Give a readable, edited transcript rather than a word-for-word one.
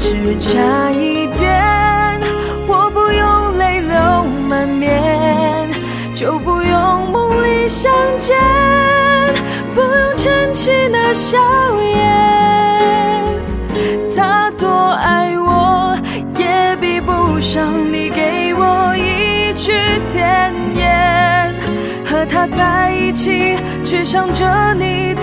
只差一点，我不用泪流满面，就不用梦里相见，不用撑起那笑颜。他多爱我，也比不上你给我一句甜言。和他在一起，却想着你